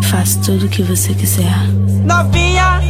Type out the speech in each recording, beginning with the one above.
Faço tudo o que você quiser. Novinha,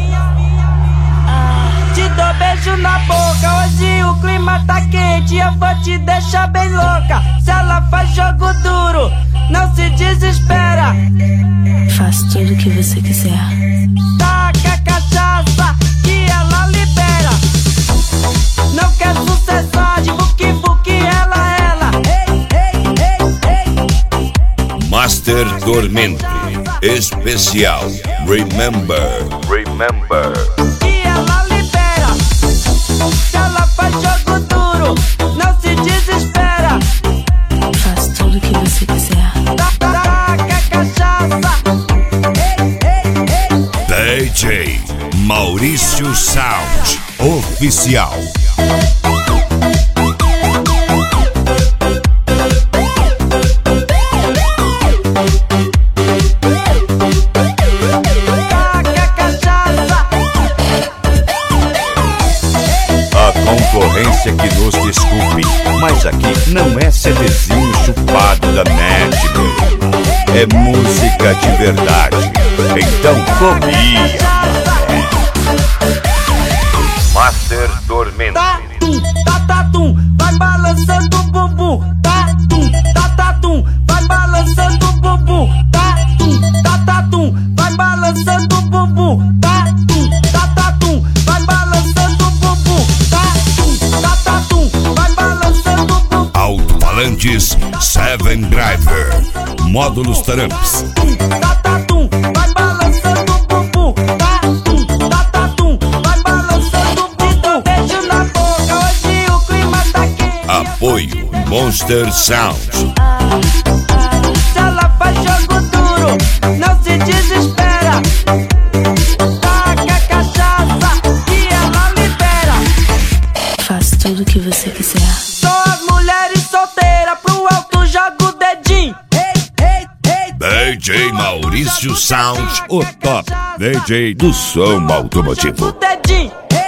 te dou beijo na boca. Hoje o clima tá quente, eu vou te deixar bem louca. Se ela faz jogo duro, não se desespera. Faço tudo o que você quiser. Taca a cachaça que ela libera. Não quer sucessagem, buque, ela. Ei, ei, ei, ei. Master Dormente Especial Remember. Que ela libera. Se ela faz jogo duro, não se desespera. Faço tudo o que você quiser. Taca a cachaça. Ei, ei, ei. DJ Maurício Sound Oficial. Concorrência que nos desculpe, mas aqui não é CDzinho chupado da net, é música de verdade. Então confia. Master Dormente. Tatum, tatatum, vai balançando o bumbum. Tatum, tatatum, vai balançando o bumbum. Tatum, tatatum, vai balançando o bumbum. Tatum, tatatum, vai balançando o bumbum. Tatum, tatatum, vai balançando o bumbum. Alto-falantes 7 Driver. Módulos Tramps. Tatatum, vai balançando o bumbum. Tatum, tatatum, vai balançando o bumbum. Beijo na boca, hoje o clima tá quente. Apoio Monster Sound. Se ela faz jogo duro, não se desespera. Taca a cachaça que ela libera. Faço tudo o que você quiser. Só as mulheres solteiras, pro alto joga o dedinho. Ei, ei, ei. DJ Maurício Sound, o top DJ do som automotivo. Joga o dedinho.